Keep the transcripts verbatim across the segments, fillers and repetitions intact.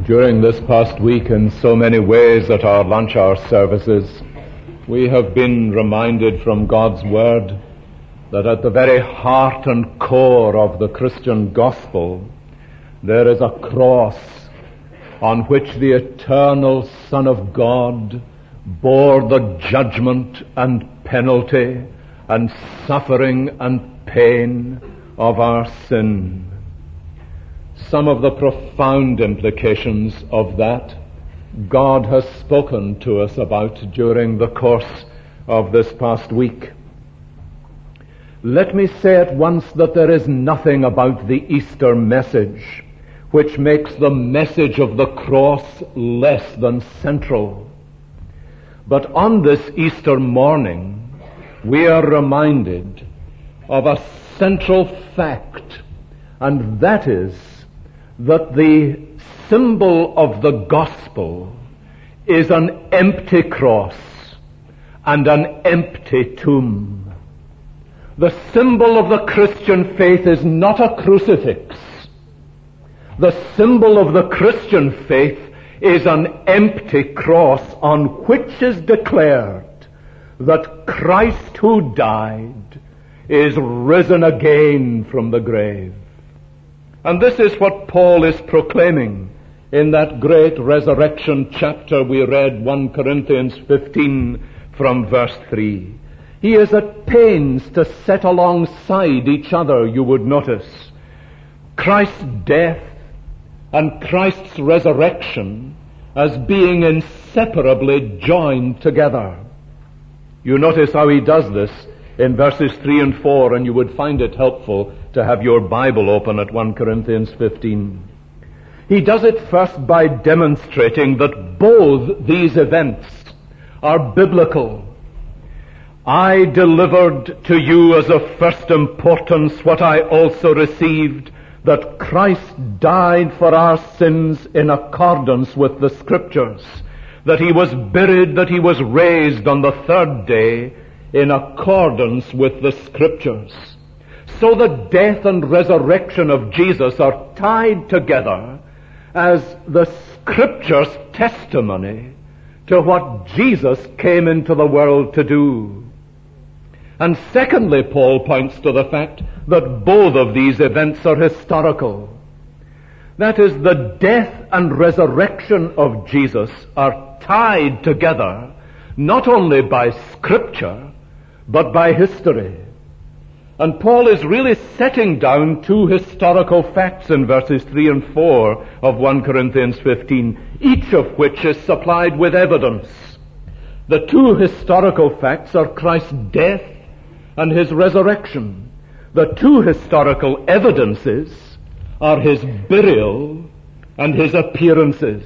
During this past week, in so many ways at our lunch hour services, we have been reminded from God's Word that at the very heart and core of the Christian gospel, there is a cross on which the eternal Son of God bore the judgment and penalty and suffering and pain of our sin. Some of the profound implications of that God has spoken to us about during the course of this past week. Let me say at once that there is nothing about the Easter message which makes the message of the cross less than central. But on this Easter morning, we are reminded of a central fact, and that is that the symbol of the gospel is an empty cross and an empty tomb. The symbol of the Christian faith is not a crucifix. The symbol of the Christian faith is an empty cross on which is declared that Christ who died is risen again from the grave. And this is what Paul is proclaiming in that great resurrection chapter we read, First Corinthians fifteen from verse three. He is at pains to set alongside each other, you would notice, Christ's death and Christ's resurrection as being inseparably joined together. You notice how he does this in verses three and four, and you would find it helpful to have your Bible open at First Corinthians fifteen. He does it first by demonstrating that both these events are biblical. I delivered to you as of first importance what I also received, that Christ died for our sins in accordance with the Scriptures, that he was buried, that he was raised on the third day in accordance with the Scriptures. So the death and resurrection of Jesus are tied together as the Scripture's testimony to what Jesus came into the world to do. And secondly, Paul points to the fact that both of these events are historical. That is, the death and resurrection of Jesus are tied together not only by Scripture, but by history. And Paul is really setting down two historical facts in verses three and four of First Corinthians fifteen, each of which is supplied with evidence. The two historical facts are Christ's death and his resurrection. The two historical evidences are his burial and his appearances.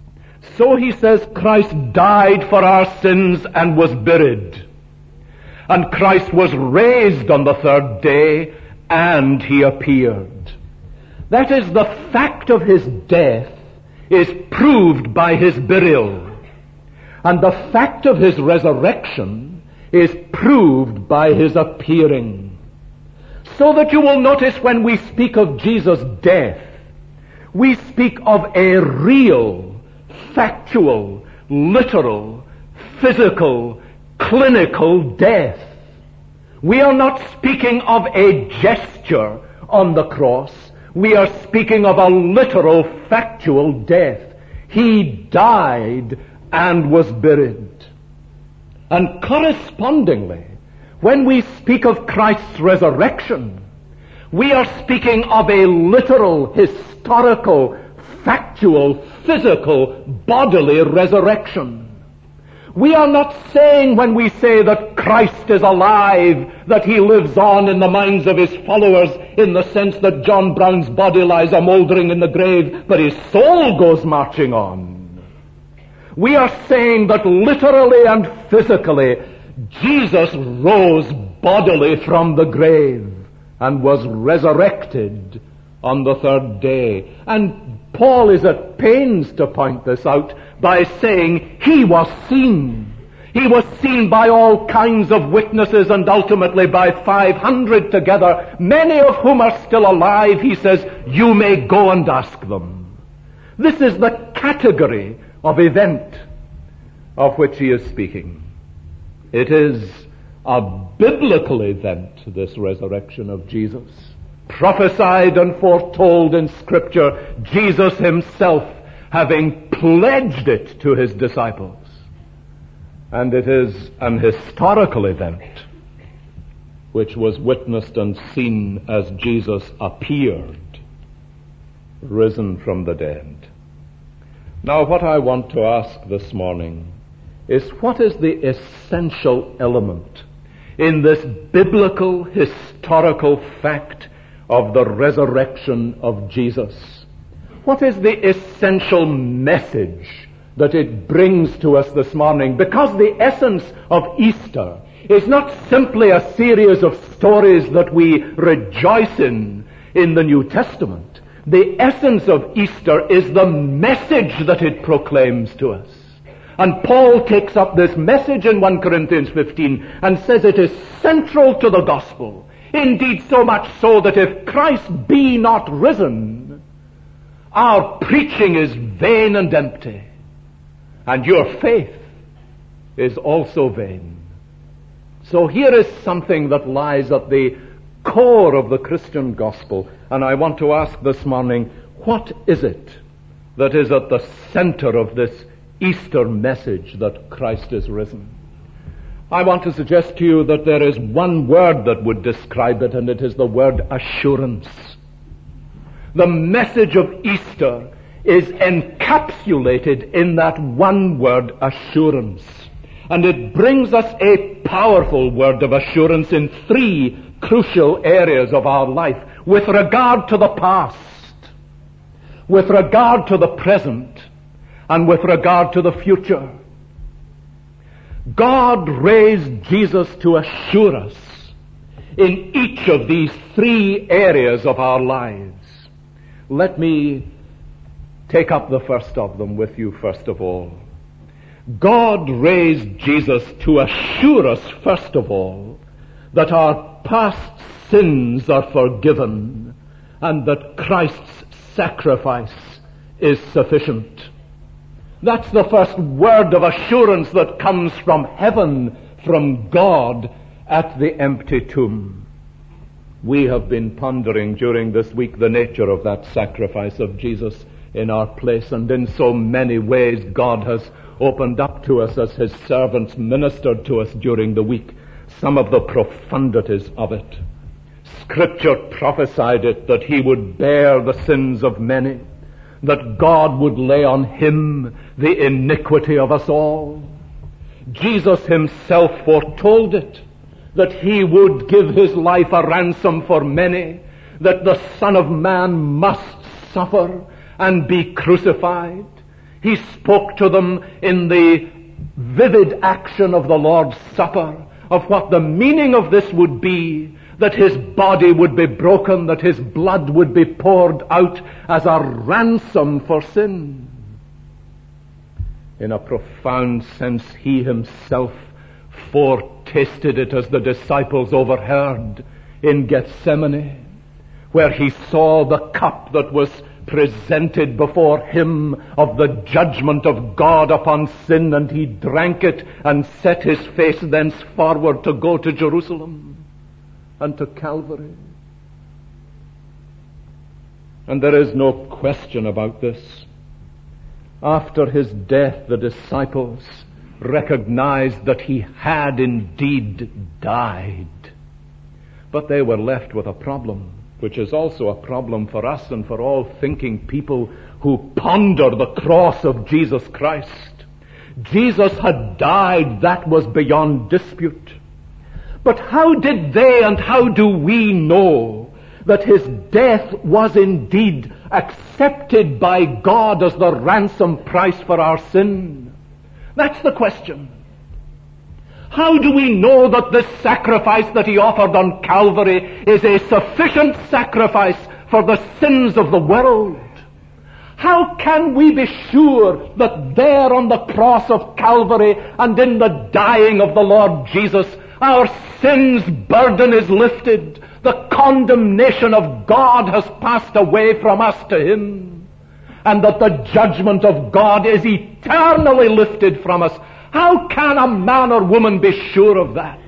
So he says Christ died for our sins and was buried. And Christ was raised on the third day, and he appeared. That is, the fact of his death is proved by his burial. And the fact of his resurrection is proved by his appearing. So that you will notice when we speak of Jesus' death, we speak of a real, factual, literal, physical, clinical death. We are not speaking of a gesture on the cross. We are speaking of a literal, factual death. He died and was buried. And correspondingly, when we speak of Christ's resurrection, we are speaking of a literal, historical, factual, physical, bodily resurrection. We are not saying when we say that Christ is alive, that he lives on in the minds of his followers in the sense that John Brown's body lies a mouldering in the grave, but his soul goes marching on. We are saying that literally and physically, Jesus rose bodily from the grave and was resurrected on the third day. And Paul is at pains to point this out by saying he was seen. He was seen by all kinds of witnesses and ultimately by five hundred together, many of whom are still alive. He says, you may go and ask them. This is the category of event of which he is speaking. It is a biblical event, this resurrection of Jesus. Prophesied and foretold in Scripture, Jesus himself having pledged it to his disciples. And it is an historical event which was witnessed and seen as Jesus appeared, risen from the dead. Now, what I want to ask this morning is, what is the essential element in this biblical, historical fact of the resurrection of Jesus? What is the essential message that it brings to us this morning? Because the essence of Easter is not simply a series of stories that we rejoice in in the New Testament. The essence of Easter is the message that it proclaims to us. And Paul takes up this message in First Corinthians fifteen and says it is central to the gospel. Indeed, so much so that if Christ be not risen, our preaching is vain and empty, and your faith is also vain. So here is something that lies at the core of the Christian gospel, and I want to ask this morning, what is it that is at the center of this Easter message that Christ is risen? I want to suggest to you that there is one word that would describe it, and it is the word assurance. The message of Easter is encapsulated in that one word, assurance. And it brings us a powerful word of assurance in three crucial areas of our life, with regard to the past, with regard to the present, and with regard to the future. God raised Jesus to assure us in each of these three areas of our lives. Let me take up the first of them with you first of all. God raised Jesus to assure us, first of all, that our past sins are forgiven and that Christ's sacrifice is sufficient. That's the first word of assurance that comes from heaven, from God, at the empty tomb. We have been pondering during this week the nature of that sacrifice of Jesus in our place, and in so many ways God has opened up to us as his servants ministered to us during the week some of the profundities of it. Scripture prophesied it, that he would bear the sins of many, that God would lay on him the iniquity of us all. Jesus himself foretold it, that he would give his life a ransom for many, that the Son of Man must suffer and be crucified. He spoke to them in the vivid action of the Lord's Supper of what the meaning of this would be, that his body would be broken, that his blood would be poured out as a ransom for sin. In a profound sense, he himself foretasted it as the disciples overheard in Gethsemane, where he saw the cup that was presented before him of the judgment of God upon sin, and he drank it and set his face thenceforward to go to Jerusalem and to Calvary. And there is no question about this. After his death, the disciples recognized that he had indeed died. But they were left with a problem, which is also a problem for us and for all thinking people who ponder the cross of Jesus Christ. Jesus had died, that was beyond dispute. But how did they and how do we know that his death was indeed accepted by God as the ransom price for our sin? That's the question. How do we know that this sacrifice that he offered on Calvary is a sufficient sacrifice for the sins of the world? How can we be sure that there on the cross of Calvary and in the dying of the Lord Jesus, our sin's burden is lifted, the condemnation of God has passed away from us to him, and that the judgment of God is eternally lifted from us. How can a man or woman be sure of that?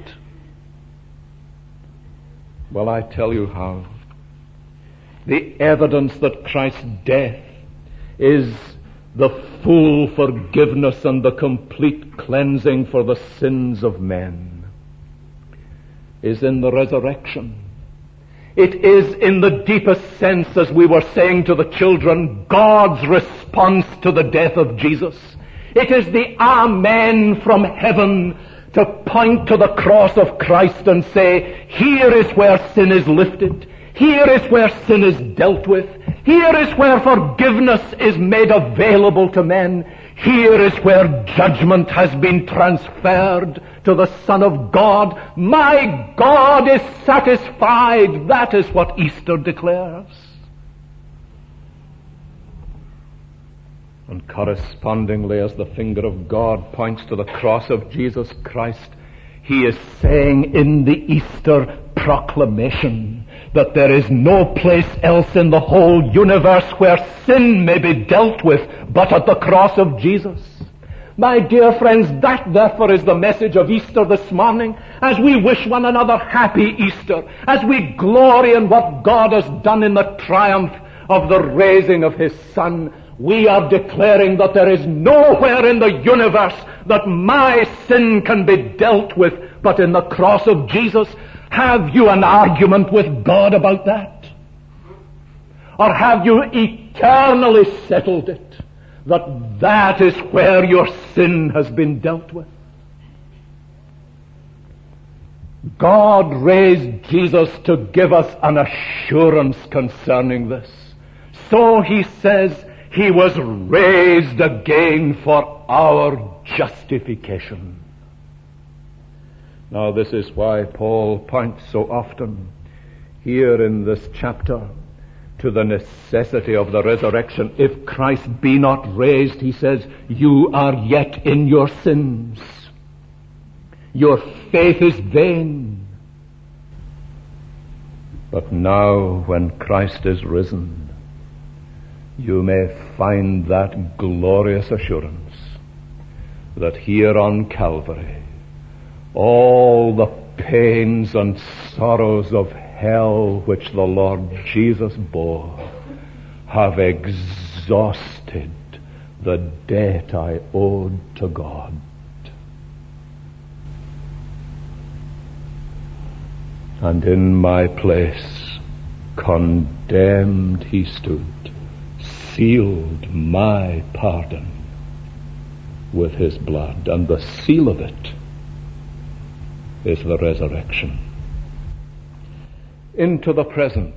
Well, I tell you how. The evidence that Christ's death is the full forgiveness and the complete cleansing for the sins of men is in the resurrection. It is in the deepest sense, as we were saying to the children, God's response to the death of Jesus. It is the Amen from heaven to point to the cross of Christ and say, here is where sin is lifted. Here is where sin is dealt with. Here is where forgiveness is made available to men. Here is where judgment has been transferred to the Son of God. My God is satisfied. That is what Easter declares. And correspondingly, as the finger of God points to the cross of Jesus Christ, he is saying in the Easter proclamation that there is no place else in the whole universe where sin may be dealt with but at the cross of Jesus. My dear friends, that therefore is the message of Easter this morning, as we wish one another happy Easter, as we glory in what God has done in the triumph of the raising of his Son. We are declaring that there is nowhere in the universe that my sin can be dealt with but in the cross of Jesus. Have you an argument with God about that? Or have you eternally settled it that that is where your sin has been dealt with? God raised Jesus to give us an assurance concerning this. So he says he was raised again for our justification. Now, this is why Paul points so often here in this chapter to the necessity of the resurrection. If Christ be not raised, he says, you are yet in your sins. Your faith is vain. But now, when Christ is risen, you may find that glorious assurance that here on Calvary, all the pains and sorrows of hell which the Lord Jesus bore have exhausted the debt I owed to God. And in my place, condemned he stood, sealed my pardon with his blood, and the seal of it is the resurrection. Into the present,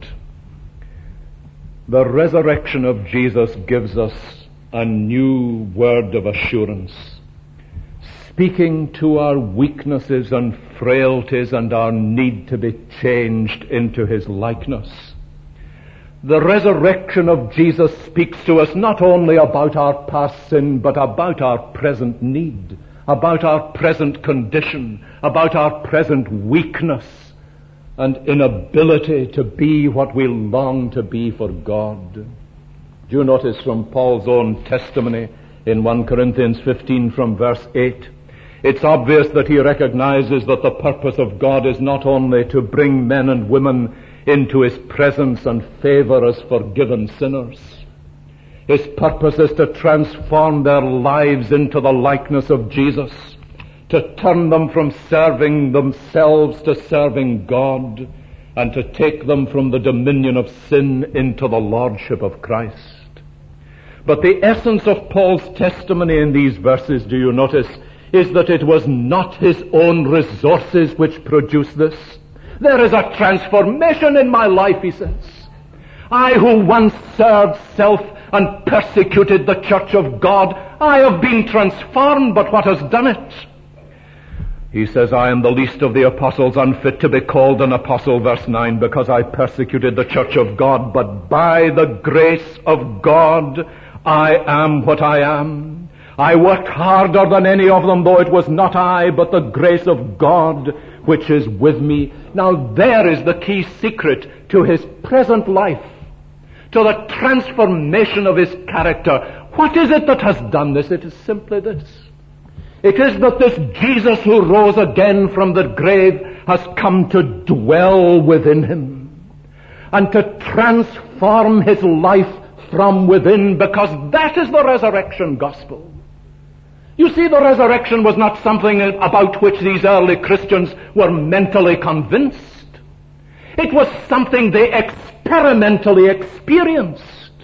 the resurrection of Jesus gives us a new word of assurance, speaking to our weaknesses and frailties and our need to be changed into his likeness. The resurrection of Jesus speaks to us not only about our past sin, but about our present need, about our present condition, about our present weakness and inability to be what we long to be for God. Do you notice from Paul's own testimony in First Corinthians fifteen from verse eight, it's obvious that he recognizes that the purpose of God is not only to bring men and women into his presence and favor as forgiven sinners. His purpose is to transform their lives into the likeness of Jesus, to turn them from serving themselves to serving God, and to take them from the dominion of sin into the lordship of Christ. But the essence of Paul's testimony in these verses, do you notice, is that it was not his own resources which produced this. There is a transformation in my life, he says. I who once served self and persecuted the church of God, I have been transformed, but what has done it? He says, I am the least of the apostles, unfit to be called an apostle, verse nine, because I persecuted the church of God, but by the grace of God I am what I am. I worked harder than any of them, though it was not I, but the grace of God which is with me. Now there is the key secret to his present life, to the transformation of his character. What is it that has done this? It is simply this. It is that this Jesus who rose again from the grave has come to dwell within him and to transform his life from within, because that is the resurrection gospel. You see, the resurrection was not something about which these early Christians were mentally convinced. It was something they experimentally experienced.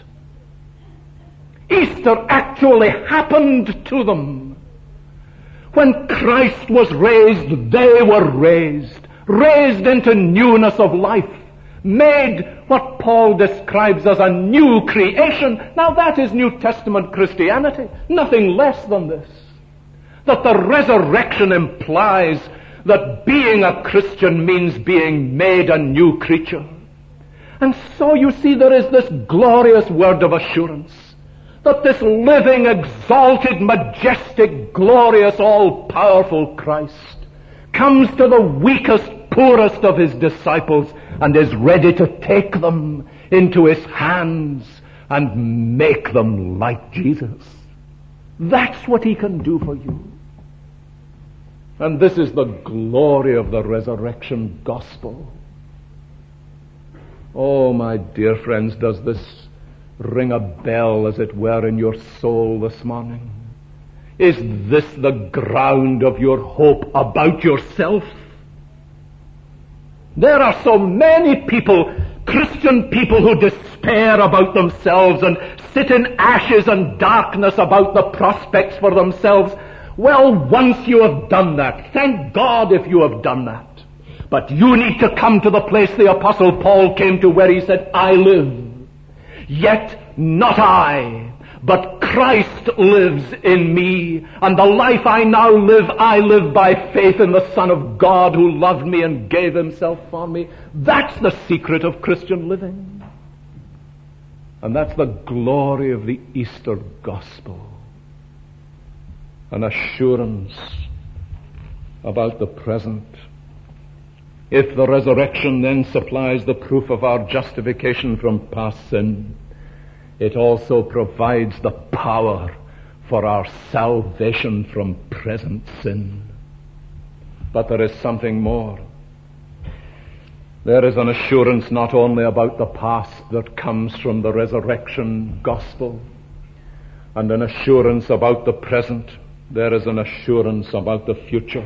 Easter actually happened to them. When Christ was raised, they were raised, raised into newness of life, made what Paul describes as a new creation. Now that is New Testament Christianity, nothing less than this. That the resurrection implies that being a Christian means being made a new creature. And so you see, there is this glorious word of assurance that this living, exalted, majestic, glorious, all-powerful Christ comes to the weakest, poorest of his disciples and is ready to take them into his hands and make them like Jesus. That's what he can do for you. And this is the glory of the resurrection gospel. Oh, my dear friends, does this ring a bell, as it were, in your soul this morning? Is this the ground of your hope about yourself? There are so many people, Christian people, who despair about themselves and sit in ashes and darkness about the prospects for themselves. Well, once you have done that, thank God if you have done that. But you need to come to the place the Apostle Paul came to, where he said, I live, yet not I, but Christ lives in me, and the life I now live, I live by faith in the Son of God who loved me and gave himself for me. That's the secret of Christian living. And that's the glory of the Easter gospel. An assurance about the present. If the resurrection then supplies the proof of our justification from past sin, it also provides the power for our salvation from present sin. But there is something more. There is an assurance not only about the past that comes from the resurrection gospel, and an assurance about the present. There is an assurance about the future.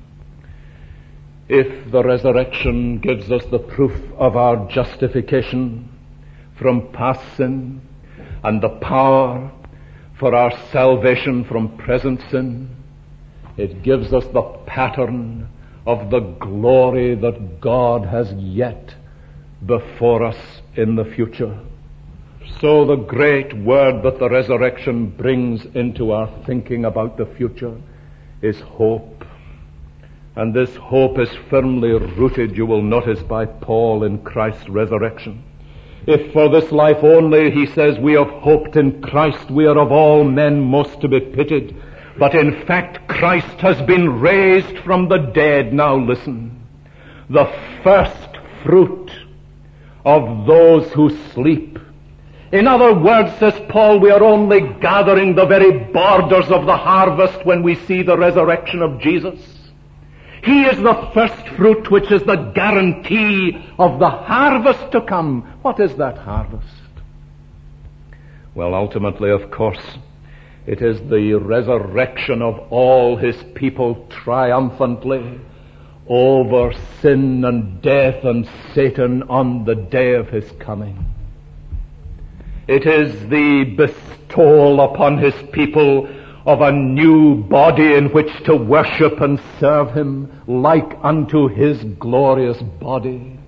If the resurrection gives us the proof of our justification from past sin, and the power for our salvation from present sin, it gives us the pattern of the glory that God has yet before us in the future. So the great word that the resurrection brings into our thinking about the future is hope. And this hope is firmly rooted, you will notice, by Paul in Christ's resurrection. If for this life only, he says, we have hoped in Christ, we are of all men most to be pitied. But in fact, Christ has been raised from the dead. Now listen. The first fruit of those who sleep. In other words, says Paul, we are only gathering the very borders of the harvest when we see the resurrection of Jesus. He is the first fruit, which is the guarantee of the harvest to come. What is that harvest? Well, ultimately, of course, it is the resurrection of all his people triumphantly over sin and death and Satan on the day of his coming. It is the bestowal upon his people of a new body in which to worship and serve him like unto his glorious body.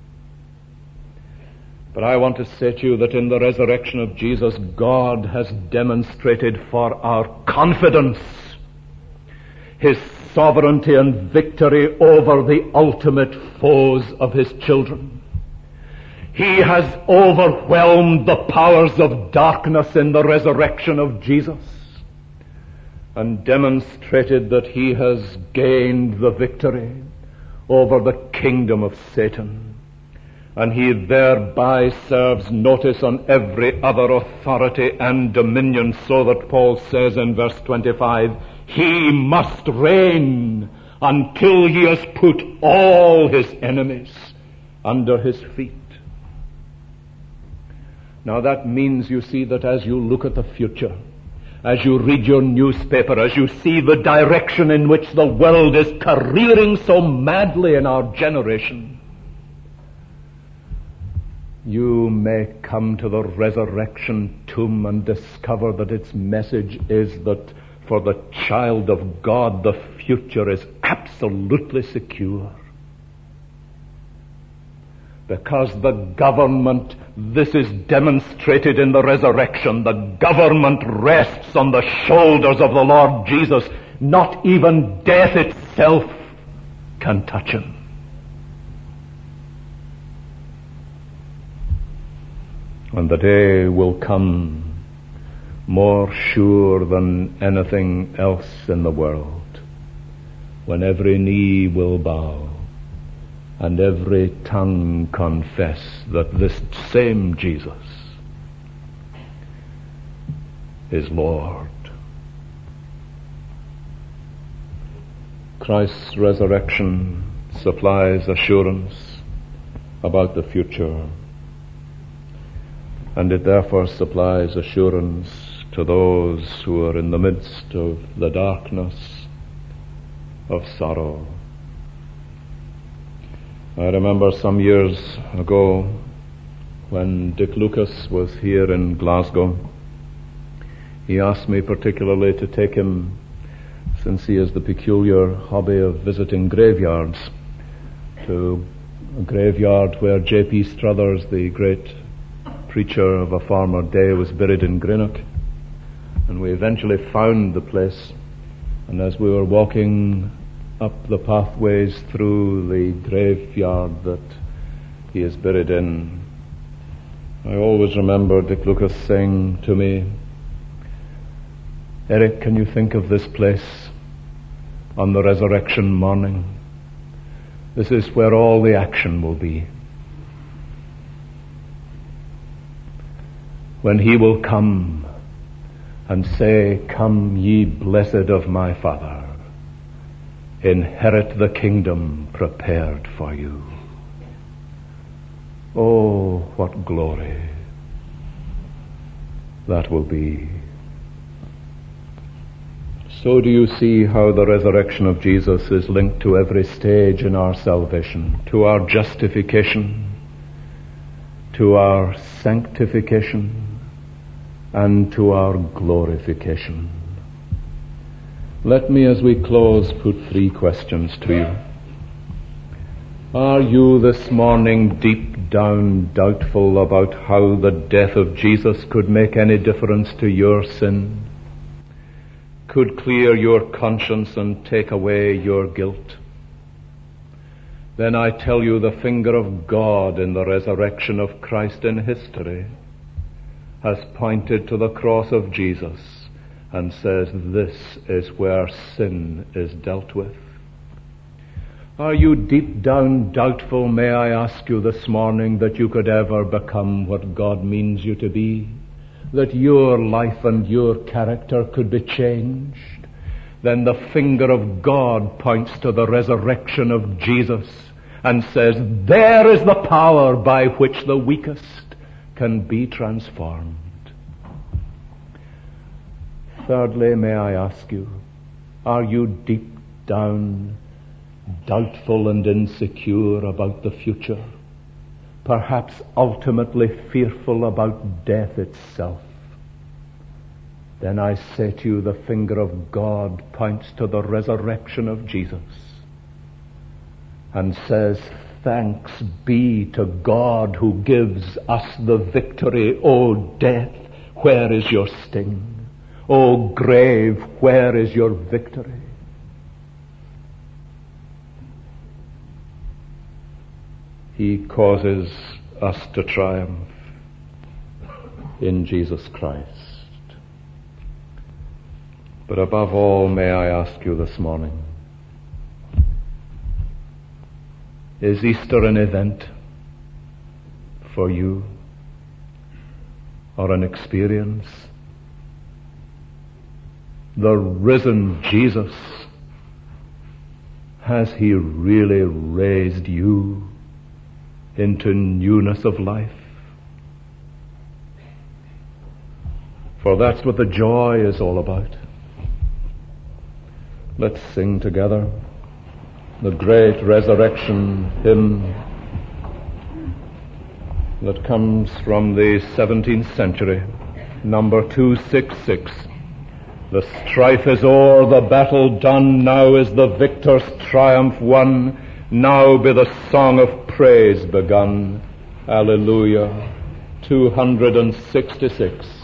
But I want to say to you that in the resurrection of Jesus, God has demonstrated for our confidence his sovereignty and victory over the ultimate foes of his children. He has overwhelmed the powers of darkness in the resurrection of Jesus and demonstrated that he has gained the victory over the kingdom of Satan. and he thereby serves notice on every other authority and dominion, so that Paul says in verse twenty-five, he must reign until he has put all his enemies under his feet. Now that means, you see, that as you look at the future, as you read your newspaper, as you see the direction in which the world is careering so madly in our generation, you may come to the resurrection tomb and discover that its message is that for the child of God, the future is absolutely secure. Because the government, this is demonstrated in the resurrection, the government rests on the shoulders of the Lord Jesus. Not even death itself can touch him. And the day will come more sure than anything else in the world, when every knee will bow and every tongue confess that this same Jesus is Lord. Christ's resurrection supplies assurance about the future, and it therefore supplies assurance to those who are in the midst of the darkness of sorrow. I remember some years ago when Dick Lucas was here in Glasgow, he asked me particularly to take him, since he has the peculiar hobby of visiting graveyards, to a graveyard where J P Struthers, the great preacher of a former day, was buried in Greenock. And we eventually found the place, and as we were walking up the pathways through the graveyard that he is buried in, I always remember Dick Lucas saying to me, Eric, can you think of this place on the resurrection morning? This is where all the action will be. When he will come and say, come ye blessed of my Father, inherit the kingdom prepared for you. Oh, what glory that will be. So do you see how the resurrection of Jesus is linked to every stage in our salvation, to our justification, to our sanctification, and to our glorification? Let me, as we close, put three questions to you. Are you this morning deep down doubtful about how the death of Jesus could make any difference to your sin, could clear your conscience and take away your guilt? Then I tell you, the finger of God in the resurrection of Christ in history has pointed to the cross of Jesus and says, this is where sin is dealt with. Are you deep down doubtful, may I ask you this morning, that you could ever become what God means you to be? That your life and your character could be changed? Then the finger of God points to the resurrection of Jesus and says, there is the power by which the weakest can be transformed. Thirdly, may I ask you, are you deep down doubtful and insecure about the future? Perhaps ultimately fearful about death itself? Then I say to you, the finger of God points to the resurrection of Jesus and says, thanks be to God who gives us the victory. O death, where is your sting? O grave, where is your victory? He causes us to triumph in Jesus Christ. But above all, may I ask you this morning, is Easter an event? for you, or an experience? The risen Jesus, has He really raised you into newness of life? For that's what the joy is all about. Let's sing together the great resurrection hymn that comes from the seventeenth century, number two sixty-six. The strife is o'er, the battle done, now is the victor's triumph won, now be the song of praise begun. Alleluia. two sixty-six.